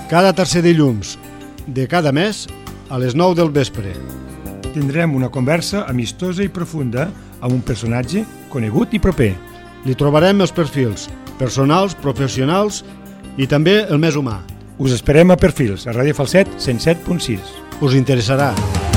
cada tercer dilluns de cada mes a les 9 del vespre. Tindrem una conversa amistosa i profunda amb un personatge conegut i proper. Li trobarem els perfils personals, professionals i també el més humà. Us esperem a Perfils, a Ràdio Falset 107.6. Us interessarà.